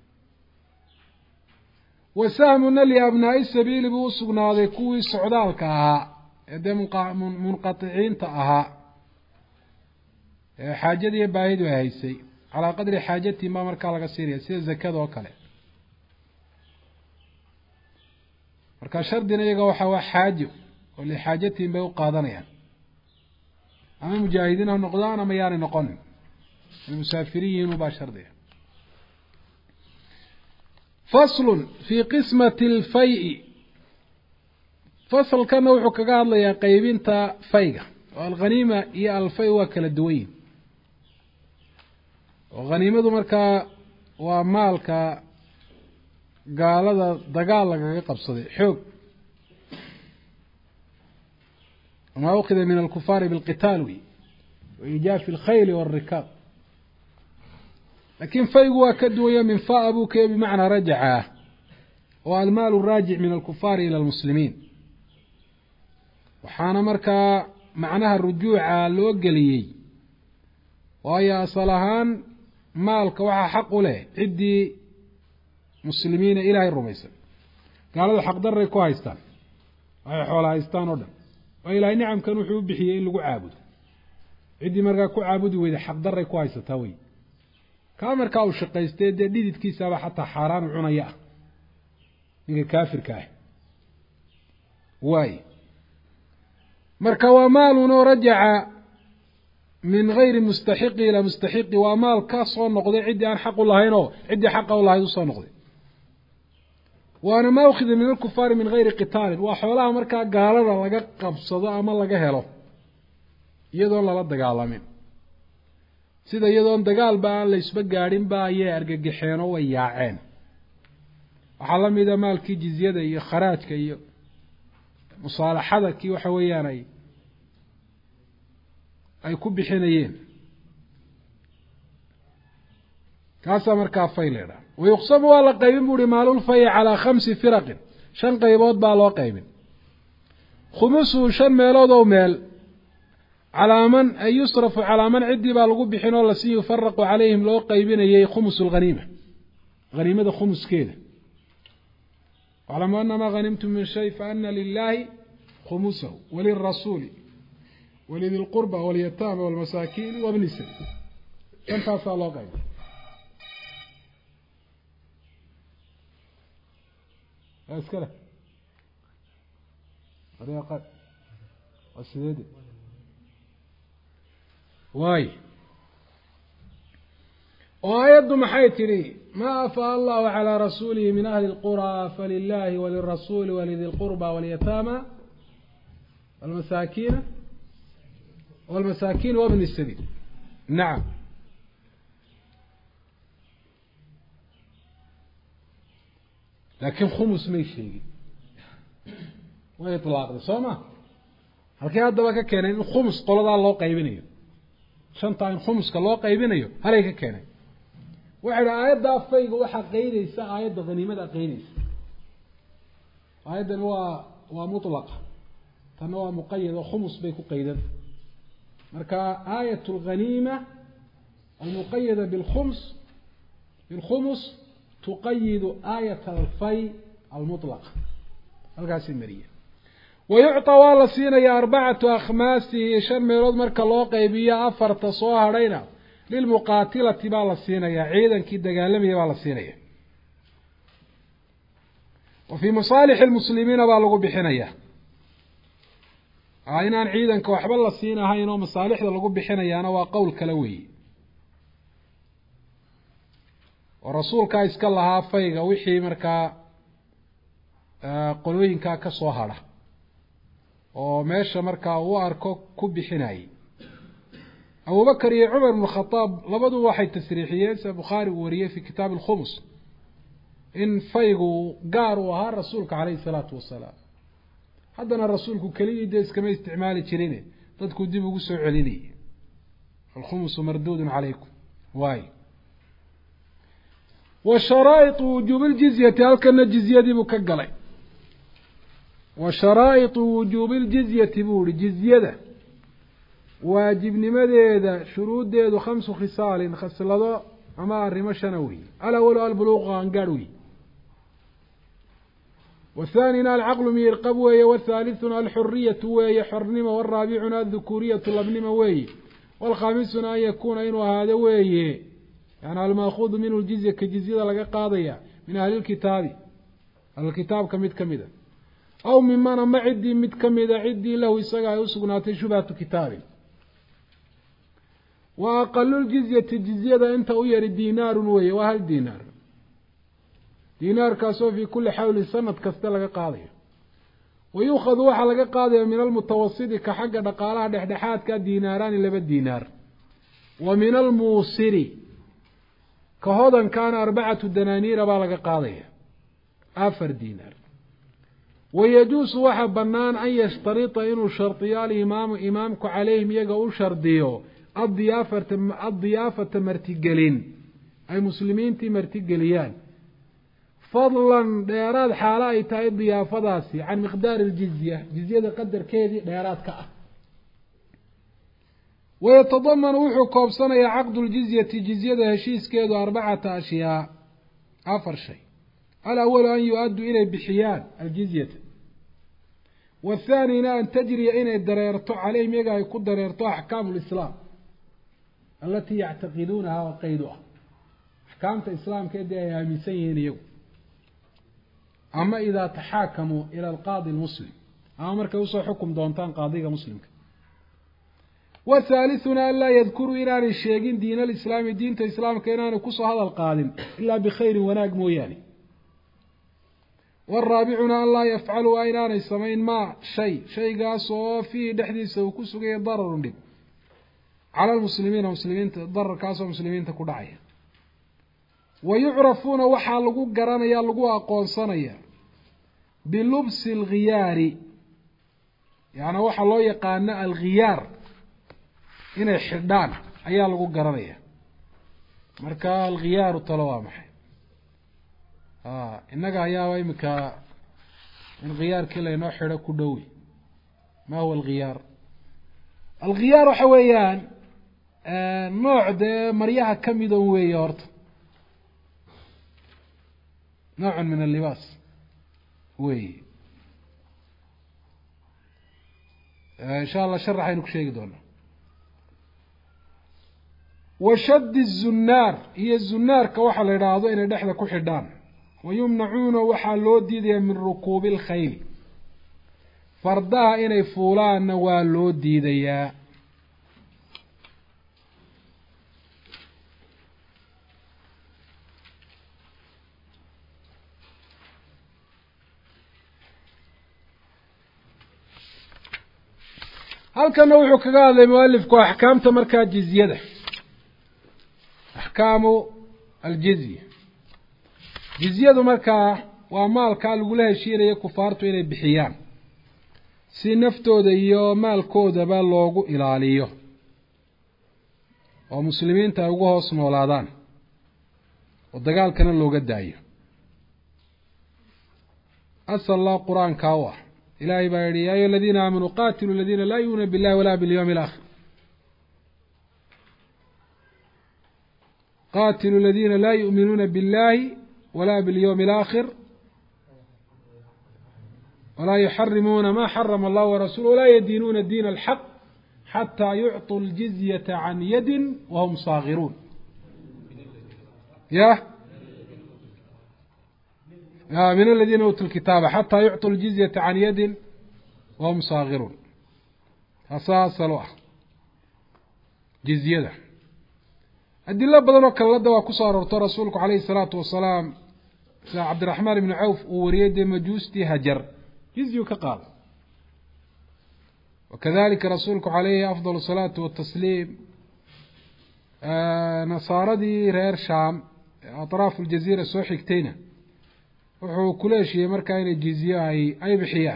wa sahmuna liabnaa'i sabiili buu usugnaaday kuwii socdaalka ahaa ee dee munqaticiinta ahaa ee xaajadiiyo baahidu ay haysay calaa qadri xaajatihim baa markaa laga siinaya sida zakada oo kale marka shardina iyaga waxaa waa xaajo oo lixaajatihim bay u qaadanayaan ama mujaahidiin ha noqdaan ama yaanay noqonin almusaafiriyiin ubaa shardiga faslun fii qismati alfay-i fasalkana wuxuu kaga hadlayaa qeybinta fayga oo alghaniima iyo alfay waa kala duwan yihin oo khaniimadu markaa waa maalka gaalada dagaal lagaga qabsaday xoog wamaa ukida min alkufaari bilqitaal wey waijaafi alkhayli walrikaab laakiin faygu waa ka duwanya min faa buu kee bimacnaa rajaca ah oo almaalu raajic min alkufaari ila almuslimiin waxaana markaa macnaha rujuuca loo geliyey waayo asal ahaan maalka waxaa xaq u leh ciddii muslimiina ilaahay rumaysan gaalada xaqdarray ku haystaan waxay xoola haystaan oo dhan waa ilaahay nicamkan wuxuu u bixiyey in lagu caabudo ciddii markaa ku caabudi weyda xaqdarray ku haysataa wey kaa markaa uu shaqaystay dee dhididkiisaaba xataa xaaraan u cunaya ah ninka kaafirka ah waay marka waa maalun oo rajaca min gayri mustaxiqi ilaa mustaxiqi waa maal ka soo noqday ciddii aan xaq u lahayn oo ciddii xaqa u lahayd usoo noqday waana maa ukhida min alkufaari min gayri qitaalin waa xoolaha markaa gaalada laga qabsado ama laga helo iyadoon lala dagaalamin sida iyadoon dagaalba aan la isba gaadhinba ayay argagaxeen oo way yaaceen waxaa la mida maalkii jizyada iyo kharaajka iyo musaalaxada kii waxa weeyaan ay ay ku bixinayeen kaasaa markaa fay leedha wayuqsamu waa la qaybin bu uhi maalulfayi calaa khamsi firaqin shan qaybood baa loo qaybin khumusuhu shan meelood oo meel calaa man ay yusrafu calaa man ciddii baa lagu bixin oo lasi yufaraqu calayhim loo qaybinayay khumus lghaniima haniimada khumuskeeda waclamu anamaa hanimtum min shay faana lilaahi khumusahu walirasuuli walidi lqurba walyataama walmasaakiin wabni sabiil shantaasaa loo qayba iskale waa sideede waay oo aayaddu maxay tidhi maa afaa allahu calaa rasuulihi min ahli lquraa falilaahi walirasuuli walidi lqurba walyataama walmasaakiina walmasaakiin wabni sabiil nacam laakiin khumus may sheegin way itlaaqday soo ma halkii haddaba ka keenay in khumus qoladaa loo qaybinayo shantaa in khumuska loo qaybinayo halay ka keenay waxay idhi aayaddaa fayga waxaa qeydaysa aayadda haniimada qeydaysa aayaddan waa waa mutlaqa tanna waa muqayad oo khumus bay ku qeydan marka aayat alghaniima almuqayada bilkhums bilkhumus tuqayidu aayat alfay almutlaqa halkaasi mariya wayucطى waa la siinaya arbacatu akhmaasihi shan meelood marka loo qaybiyo afarta soo hadhayna lilmuqaatilati baa la siinaya ciidankii dagaalamaya baa la siinaya wa fii masaalixi lmuslimiina baa lagu bixinaya inaan ciidanka waxba la siin ahayn oo masaalixda lagu bixinayaana waa qowl kale weeye oo rasuulkaa iska lahaa fayga wixii markaa qolooyinkaa ka soo hadha oo meesha markaa uu arko ku bixinayay abubakar iyo cumar ibn khataab labadu waxay tasriixiyeen sida bukhaari uu wariyey fi kitaab alkhumus in faygu gaar uu ahaa rasuulka calayhi salaatu wasalaam haddana rasuulku keligii dee iskama isticmaali jirin dadku dib ugu soo celinayay alkhumusu marduudun calaykum waay wa sharaa'itu wujuubi ljizyati halkana jizyadii buu ka galay wa sharaa'itu wujuubi ljizyati buu ihi jizyada waajibnimadeeda shuruuddeedu khamsu khisaalin khaslado ama arrimo shana weeye alawalu albuluuqu qaangaadh weeye wathaanina alcaqlu miirqab weeye wathaalithuna alxuriyatu weeye xornimo waraabicuna adhukuuriyatu labnimo weeye waalkhaamisuna an yakuuna inuu ahaado weeye yani almaakuudu minhu ljizya ka jizyada laga qaadaya min ahlilkitaabi ahlilkitaabka mid ka mida aw miman ama ciddii mid ka mida ciddii lahu isaga ay usugnaatay shubhatu kitaabin wa aqalu ljizyati jizyada inta u yari diinaarun weeye waa hal diinaar diinaarkaasoo fii kulli xawlin sanad kasta laga qaadayo wa yuukhadu waxaa laga qaadaya min almutawasiti ka xagga dhaqaalaha dhexdhexaadka diinaaraani laba diinaar wa min almuusiri ka hodankaana arbacatu danaaniira baa laga qaadaya afar diinaar wayajuusu waxa bannaan an yashtarita inuu shardiyo alimaamu imaamku calayhim iyaga u shardiyo addiyaafata addiyaafata martigelin ay muslimiintii martigeliyaan fadlan dheeraad xaalo ay tahay diyaafadaasi can miqdaari ljizya jizyada qadarkeedii dheeraad ka ah wayatadamanu wuxuu koobsanayaa caqdu ljizyati jizyada heshiiskeedu arbacata ashyaa afar shay alawalu an yu-addu inay bixiyaan aljizyata wathaanina an tajriya inay dareerto caleyhim iyaga ay ku dareerto axkaamu lislaam alatii yactaqiduunaha wa qaydu ah axkaamta islaamkeedii ay aaminsan yihiin iyagu ama idaa taxaakamuu ila alqaadi almuslim ama markay usoo xukum doontaan qaadiga muslimka wathaalithuna an laa yadkuruu inaanay sheegin diin alislaami diinta islaamka inaanay kusoo hadal qaadin ilaa bikhayrin wanaag mooyaane waraabicuna an laa yafcaluu a inaanay samayn maa shay shaygaas oo fiihi dhexdiisa uu ku sugaya dararun dhib cala lmuslimiina muslimiinta dararkaasoo muslimiinta ku dhacaya wa yucrafuuna waxaa lagu garanaya lagu aqoonsanaya bilubsi alkhiyaari yaani waxaa loo yaqaano alkhiyaar inay xidhaan ayaa lagu garanaya marka alkhiyaaru talo waa maxay a innaga ayaaba iminka in khiyaarkii laynoo xidho ku dhowi ma huwa alkhiyaar alkhiyaar waxa weeyaan nooc dee maryaha ka midon weeye horta noocun min allibaas weeye insha allah sharaxaynu ku sheegi doonaa wa shaddi zunnaar iyo zunnaarka waxaa la idhaahdo inay dhexda ku xidhaan wa yumnacuuna waxaa loo diidayaa min rukuubi alkhayl fardaha inay fuulaanna waa loo diidayaa halkana wuxuu kaga hadlay mualifku axkaamta markaa jizyada axkaamu aljizya jizyadu markaa waa maalkaa lagula heshiinaya kufaartu inay bixiyaan si naftooda iyo maalkoodaba loogu ilaaliyo oo muslimiinta ay uga hoos noolaadaan oo dagaalkana looga daayo asal allah qur-aankaa u ah ilaahay baa yihi ya ayuha aladiina aamanuu qatiluu aladiina laa yu'minuuna billahi walaa bilyawmi alaakhir qatiluu aladiina laa yu'minuuna biاllahi walaa biاlyawmi alaakhir walaa yuxarimuuna ma xarama allah warasuuluh walaa yadiinuuna diina alxaq xataa yucطuu ljizyata can yadin wahum saagiruun ya min aladiina uutuu lkitaaba xataa yucطuu ljizyata can yadin wahum saagiruun taasaa asalo ah jizyada adilo badan oo kalelada waa kusoo aroorto rasuulku calayhi الsalaatu wasalaam sida cabdiraxmaan ibnu cawf uu wariyey dee majuustii hajar jizyu ka qaada وكذلك رسولك عليه أفضل الصلاة والتسليم نصاردي رير شام أطراف الجزيرة soo xigtayna wuxuu ku leeshiyay markaa inay jizye ay ay bixiyaan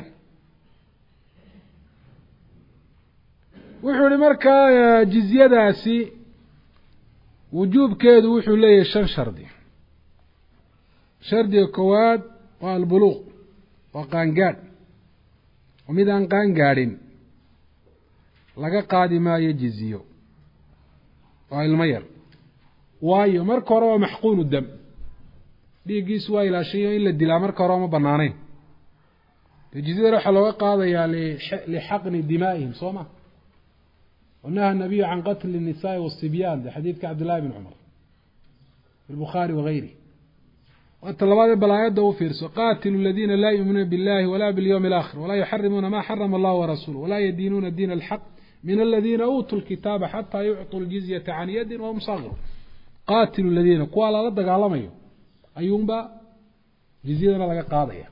wuxuu markaa jizyadaasi wujuubkeedu wuxuu leeyahay shan shardi shardiga koowaad waa albuluuq waa qaangaadh oo mid aan qaangaadhin laga qaadi maayo jizyo waa ilmo yar waayo marka hore waa maxquunu dam dhiiggiisu waa ilaashayo in la dilaa marka hore ma banaanayn jizyada waxaa looga qaadayaa lixaqni dimaa'ihim soo ma ونهى النبي عن قتل النساء والصبيان ده حديث عبد الله بن عمر في البخاري وغيره والطلبات البلايات ده وفيرسو قاتلوا الذين لا يؤمنون بالله ولا باليوم الآخر ولا يحرمون ما حرم الله ورسوله ولا يدينون الدين الحق من الذين أوتوا الكتاب حتى يعطوا الجزية عن يد وهم صغروا قاتلوا الذين قوالا لدق على ميو أيوم با جزية لغا قاضية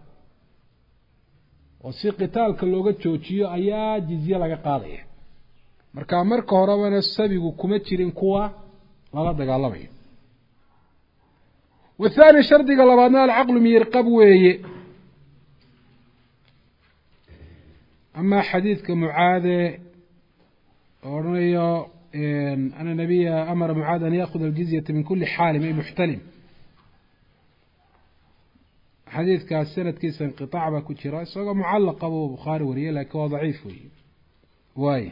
وسي قتال كاللوغة تشوشيو أيا جزية لغا قاضية marka marka horeba sabigu kuma jirin kuwa lala dagaalamayo wathani shardiga labaadna al-aql mirqab weeye ama xadiidka mucaade oranayo ana nabiya amara mucaad an yaakhudha al-jizyata min kulli xaalim ay muhtalim xadiidkaas sanadkiisa inqitaac baa ku jira isagoo mucallaq ah oo Bukhari wariyay laakiin waa daciif weeye waaye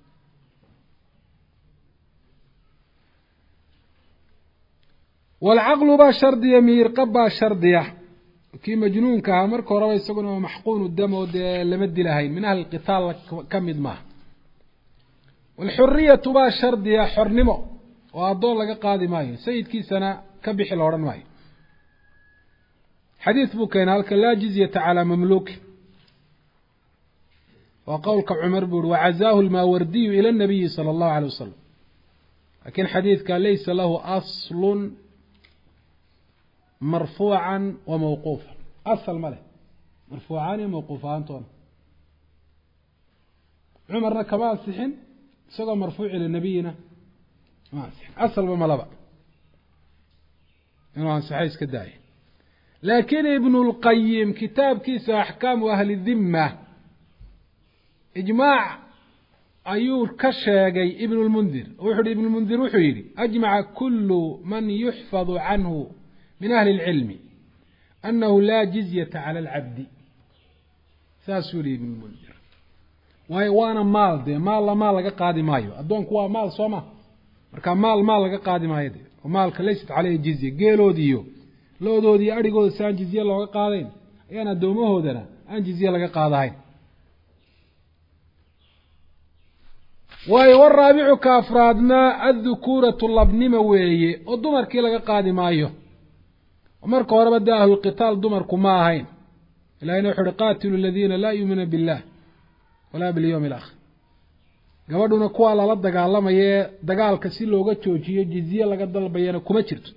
والعقل با شردية ميرقب با شردية كي مجنون كها مركو روا يسقون محقون الدم لمد لهين من أهل القتال كمد معه والحرية با شردية حرنمو وأضول لك قادي ماي سيد كي سنة كبح الورن ماي حديث بوكين هلك لا جزية على مملوك وقولك عمر بور وعزاه الماوردي إلى النبي صلى الله عليه وسلم لكن حديث كان ليس له أصل مرفوعا وموقوفا أصل ماله مرفوعان وموقوفان طول عمرنا كما سحن سوى مرفوع إلى نبينا ما سحن أصل بملبا إنه سحيس كداي لكن ابن القيم كتاب كيس أحكام أهل الذمة إجماع أيور كشاقي ابن المنذر وحد ابن المنذر وحيري أجمع كل من يحفظ عنه من أهل العلم أنه لا جزية على العبد ساسوري ابن المنذر وانا مال دي مال مال لقى قادي مايو أدونك هو مال صوما مركان مال مال لقى قادي مايو دي ومالك ليست عليه جزية قيلو ديو لو دو دي أريقو سان جزية لقى قادين أنا دومه دنا أن جزية لقى قادين والرابع كافرادنا الذكورة اللبنمة وهي والدمر كي لقى قادي مايو ومرك ورب داه القتال دمركم ما هين إلا أن يحر قاتلوا الذين لا يؤمنون بالله ولا باليوم الآخر قبضنا كوالا لدقى اللهم يه دقى الكسيل لوغة توجيه جزية لقد دلبيانا كما جرت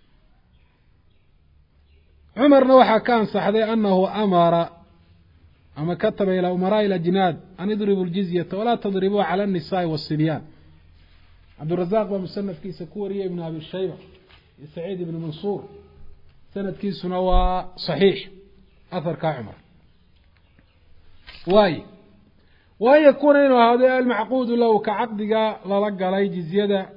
عمر نوحا كان صحدي أنه أمر أما كتب إلى أمراء الأجناد أن يضربوا الجزية ولا تضربوا على النساء والصبيان عبد الرزاق بمسنف كيس كوري ابن أبي الشيبة سعيد بن منصور سند كيس نوى صحيح أثر كعمر واي واي يكون إنه هذا المعقود له كعقد لرق عليه جزية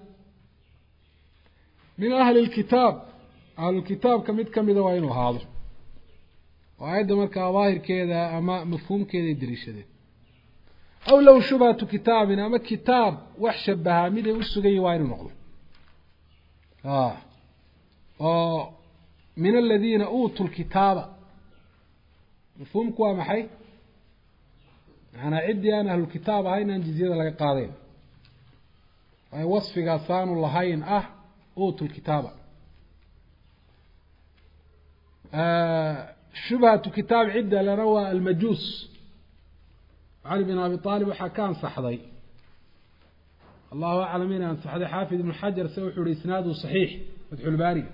من أهل الكتاب أهل الكتاب كمد كمد وينه هذا وعيد مركا ظاهر كذا أما مفهوم كذا يدريش ده أو لو شبهة كتاب أما كتاب وحشبها مده والسجي وين نقول آه آه من الذين أوتوا الكتاب مفهوم كوا محي أنا عدي أنا أهل الكتاب هاي ننجزيه لك قاضين وهي وصف قاصان الله هاين أه أوتوا الكتاب آه شبهة كتاب عدة لروى المجوس علي بن أبي طالب وحكام صحضي الله أعلم أن صحضي حافظ بن حجر سوحوا لإسناده صحيح فتح الباري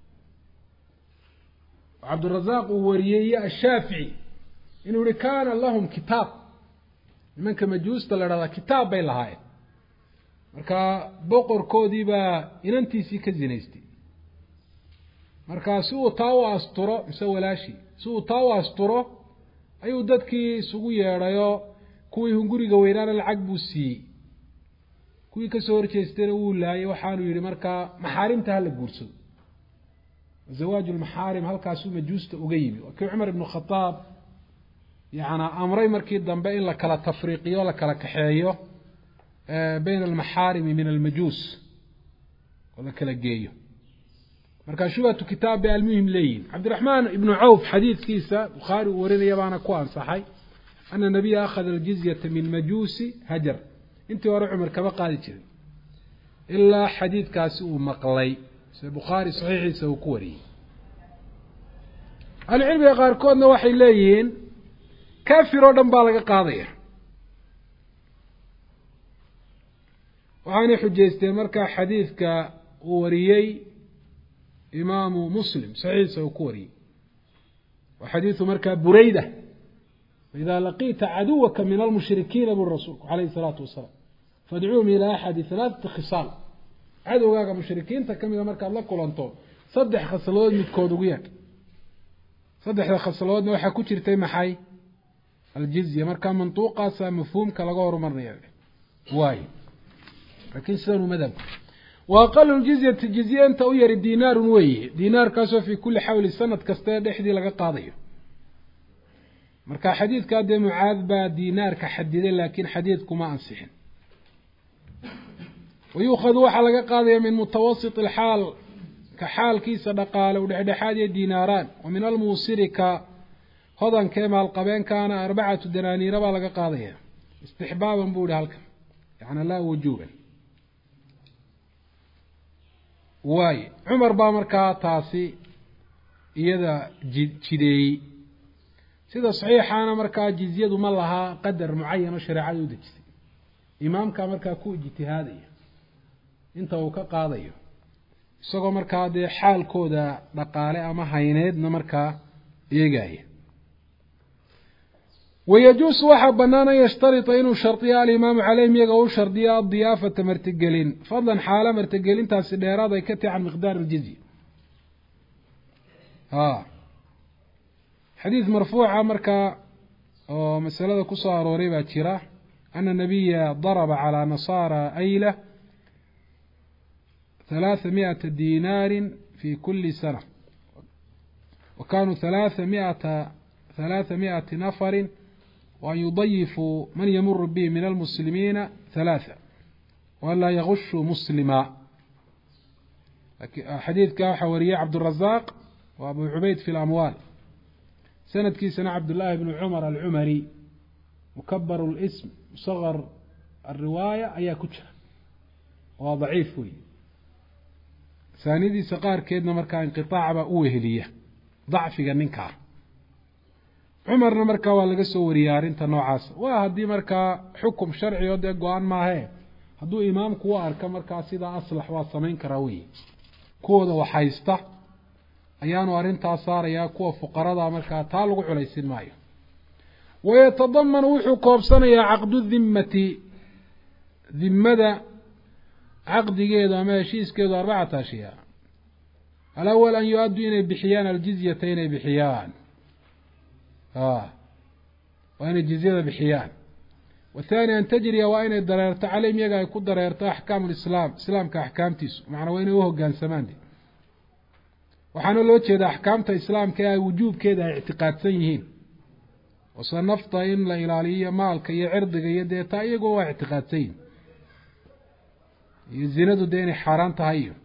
وعبد الرزاق وريي الشافعي إنه كان لهم كتاب nimanka majuusta la dhahdaa kitaab bay lahaayeen marka boqorkoodii baa inantiisii ka zinaystay markaa si uu taa u asturo mise walaashii si uu taa u asturo ayuu dadkii isugu yeedhayo kuwii hunguriga weynaana lacag buu siiyey kuwii kasoo horjeestayna wuu laayay waxaanu yidhi markaa maxaarimta hala guursado zawaaju lmaxaarim halkaasuu majuusta uga yimi waa kii cumar ibnu khataab yacnaa amray markii dambe in la kala tafriiqiyo la kala kaxeeyo bayna almaxaarimi min almajuus oo la kala geeyo markaa shubhatu kitaab bay almuhim leeyihin cabdiraxmaan ibnu cawf xadiidkiisa bukhaari uu warinaya baana ku ansaxay ana nabiya akhada aljizyata min majuusi hajar intii hore cumar kama qaadi jirin ilaa xadiidkaasi uu maqlay sida bukhaari saxiixiisa uu ku wariyey ahlucilmiga qaarkoodna waxay leeyihiin kaafir oo dhan baa laga qaadaya waxaanay xujaysteen markaa xadiidka uu wariyey imaamu muslim saxiixiisa uu ku wariyey waa xadiidu markaa bureyda faidaa laqiita caduwaka min almushrikiina buri rasuulku calayhi salaatu wasalaam fadcuuhum ilaa axadi halaaثati khisaal cadowgaaga mushrikiinta ka mida markaad la kulanto saddex khasladood midkood ugu yeedh saddexda khasladoodna waxaa ku jirtay maxay aljizya markaa mantuuqaasa mafhuumka laga horumarnaya waayo laakiin sidan uu madhabku wa aqalu ljizyati jizye inta u yari dinaarun weeye dinaarkaasoo fii kulli xawli sanad kasta ee dhexdii laga qaadayo marka xadiidkaa dee mucaad baa dinaarka xadiday laakiin xadiidkuma ansixin wayuukhadu waxaa laga qaadaya min mutawasit alxaal ka xaalkiisa dhaqaale u dhexdhexaad iyo dinaaraan wa min almuusiri ka hodankee maalqabeenkaana arbacatu danaaniira baa laga qaadaya istixbaaban buu ihi halkan yacni laa wujuuban waaye cumar baa markaa taasi iyada ji jideeyey sida saxiixaana markaa jizyadu ma lahaa qadar mucayan oo shareecada u dejisay imaamkaa markaa ku ijtihaadaya inta uu ka qaadayo isagoo markaa dee xaalkooda dhaqaale ama hayneedna markaa eegaya wayajuusu waxaa bannaan an yashtarita inuu shardiyo alimaamu caleyhim iyaga u shardiyo adiyaafata martigelin fadlan xaalo martigelintaasi dheeraad ay ka tahi can miqdaar aljizya a xadiid marfuuca markaa oo masalada ku soo arooray baa jira ana nabiya daraba calaa nasaara ayla ثلاث مئة دينار في كل سنة وكانوا ثلاث مئة ثلاث مئة نفر وأن يضيفوا من يمر به من المسلمين ثلاثة وأن لا يغشوا مسلما حديث كحوري عبد الرزاق وأبو عبيد في الأموال سند كيسنا عبد الله بن عمر العمري مكبر الاسم صغر الرواية أي كتشة وضعيف وي saanidiisa qaarkeedna markaa inqiطaacba u weheliya dacfiga ninkaa cumarna markaa waa laga soo wariyay arrinta noocaas waa haddii markaa xukum sharci oo dee go-aan maahee hadduu imaamku u arka markaa sidaa aslax waa samayn karaa wey kuwooda wax haysta ayaanu arrintaa saarayaa kuwa fuqarada markaa taa lagu culaysin maayo wayatadamanu wuxuu koobsanayaa caqdu dhimmati dhimmada caqdigeedu ama heshiiskeedu arbacata ashyaa alawal an yu-addu inay bixiyaan aljizyata inay bixiyaan waa inay jizyada bixiyaan wathani an tajriya waa inay dareerto caleyhim iyaga ay ku dareerto axkaamu lislaam islaamka axkaamtiisu macnaa waa inay uhogaansamaan de waxaana loo jeeda axkaamta islaamka ee ay wujuubkeeda ay ictiqaadsan yihiin wase nafta in la ilaaliyo maalka iyo cirdiga iyo dee taa iyagoo waa ictiqaadsan yihin iyo zinadu dee inay xaaraan tahay iyo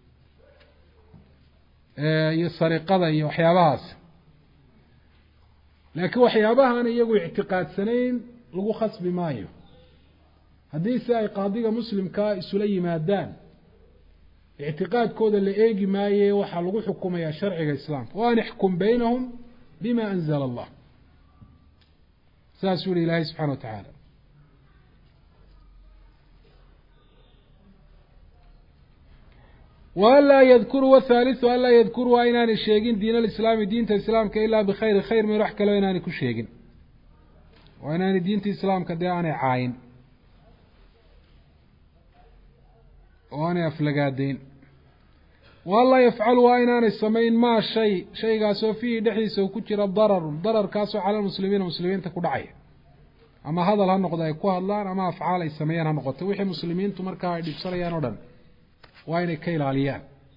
iyo sariqada iyo waxyaabahaas laakiin waxyaabahaan iyagu ictiqaadsanayn lagu khasbi maayo haddii se ay qaadiga muslimkaa isula yimaadaan ictiqaadkooda la eegi maaye waxaa lagu xukumayaa sharciga islaamka wa an ixkum baynahum bima anzala allah saasuu yihi ilaahay subxana wa tacaala waanlaa yadkuruu wathaalithu anlaa yadkuruu waa inaanay sheegin diin alislaami diinta islaamka ilaa bikhayri khayr min wax kaleo inaanay ku sheegin وأنا دينتي إسلام كده أنا عاين وأنا أفلقادين والله يفعل وأنا السمين ما شيء شيء قاسوا فيه دحيس وكتير الضرر ضرر كاسوا على المسلمين المسلمين تكون عاين أما هذا الهنقضة يكون الله أما أفعال السمين هنقضة ويحي المسلمين تمركها يدي بصريان ودن وأنا كيل عليان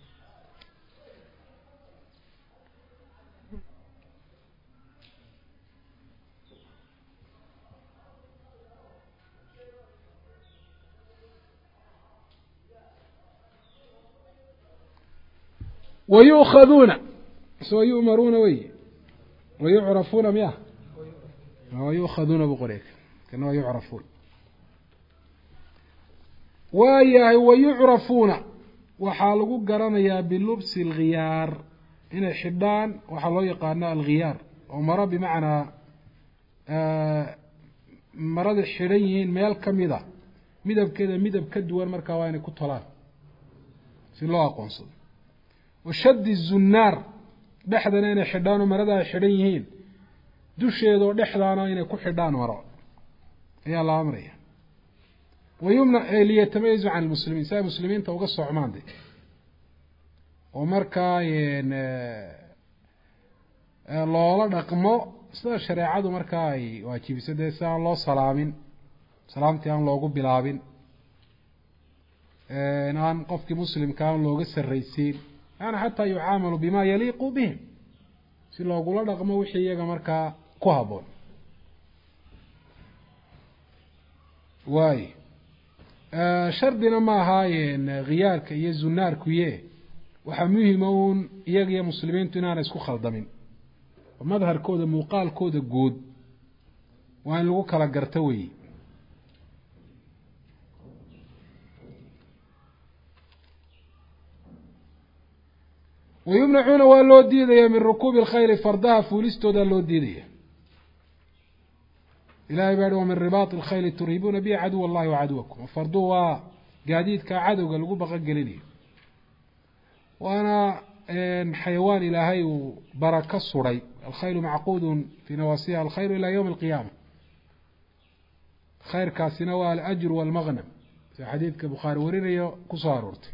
ويؤخذون سوى يؤمرون وي ويعرفون مياه ويؤخذون بقريك كانوا يعرفون ويا ويعرفون وحالقوا قرنيا بلبس الغيار هنا الحدان وحالوا يقانا الغيار ومرى بمعنى آه مرض الحريين ميال كميدة ميدب كده ميدب كدوان مركواني كتلان في الله قنصد وشد الزنار دحدنا إن حدان ومرضى الحريين دوش يدو دحدانا إن كل حدان وراء يا الله أمري ويمنع ليتميزوا عن المسلمين ساي المسلمين توقصوا عمان دي ومركاين الله رقمه سida shareecadu marka ay waajibisay saan loo salaamin salaamtii aan loogu bilaabin ee aan qofkii muslimka aan looga sarreysiin ana hatta yuamalu bima yaliqu bihim si loogu la dhaqmo wixii iyaga marka ku haboon way ee shardina ma ahaayeen qiyaarka iyo zunaarku yee waxa muhiim ah in iyaga iyo muslimiintu inaan isku khaldamin ومظهر كودا موقال كودا جود وان لو كلا غرتوي ويمنعون ولو ديديا من ركوب الخيل فردها فولستو دا لو ديديا إلهي بعد ومن رباط الخيل ترهبون به عدو الله وعدوكم وفردوها قاديد كعدو قالوا بقى قليلي وانا حيوان إلهي وبركة الصري الخيل معقود في نواصيها الخير إلى يوم القيامة خير كاسنوى الأجر والمغنم في حديث كبخاري وريني كسارورتي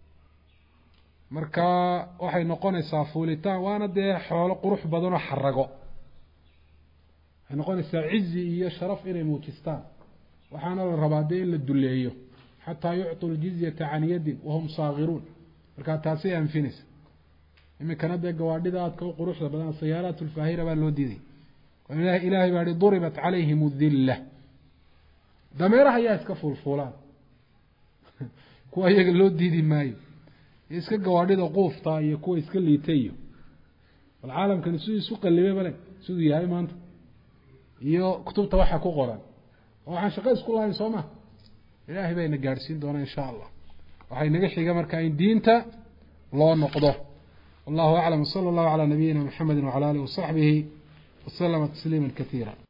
مركا waxay noqonaysaa fuulitaan waana de xoolo qurux badan oo xarago waxay noqonaysaa cizi iyo sharaf inay muujistaan waxaana la rabaa de in la duleeyo hatta yu'tu al-jizyata 'an yadin wa hum saaghiruun marka taasi anfinaysa imikana de gawaadhida aad ka quruxda badan sayaaraatu al-faahira baa loo diiday ilaahay ilaahay baa duribat calayhim adh-dhillah dameeraha ayaa iska fulfulaan kuwa iyaga loo diidi maayo iska gawaadhida qoofta iyo kuwa iska liitayo wal caalamkan sidii isu qalibay bale sidii yahay maanta iyo kutubta waxa ku qoran waxaan shaqo isku lahayn Soomaa ilaahay bayna gaarsiin doona insha Allah waxay naga xiga marka in diinta loo noqdo والله أعلم. صلى الله على نبينا محمد وعلى آله وصحبه وسلم تسليما كثيرا.